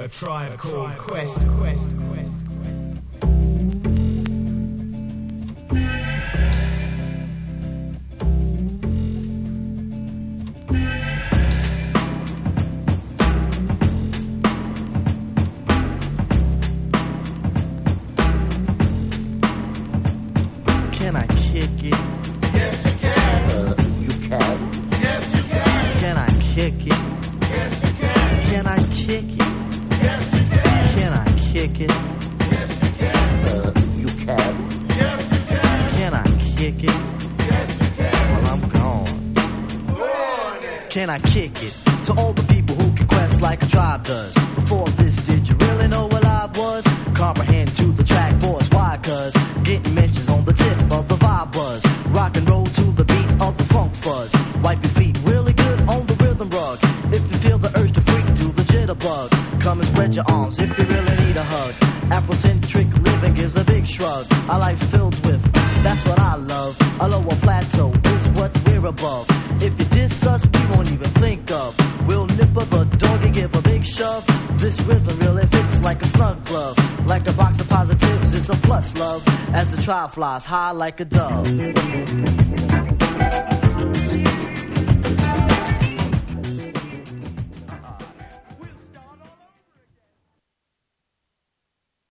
A Tribe Called Quest. Can I kick it? Yes, you can. You can. Yes, you can. Can I kick it? Yes, you can. Can I kick it? Yes, you can. Can I kick it? Yes, you can. You can. Yes, you can. Can I kick it? Yes, you can. Well, I'm gone. Warning. Can I kick it? To all the people who can quest like a tribe does. Before this, did you really know what I was? Comprehend to the track force. Why? Cause getting mentions on the tip of the vibe buzz. Rock and roll to the beat of the funk fuzz. Wipe your feet really good on the rhythm rug. If you feel the urge to freak, do the jitterbug. Come and spread your arms if you really need a hug. Afrocentric living is a big shrug. A life filled with, that's what I love. A lower plateau is what we're above. If you diss us, we won't even think of. We'll nipper the dog and give a big shove. This rhythm really fits like a snug glove. Like a box of positives, it's a plus love. As the tribe flies high like a dove.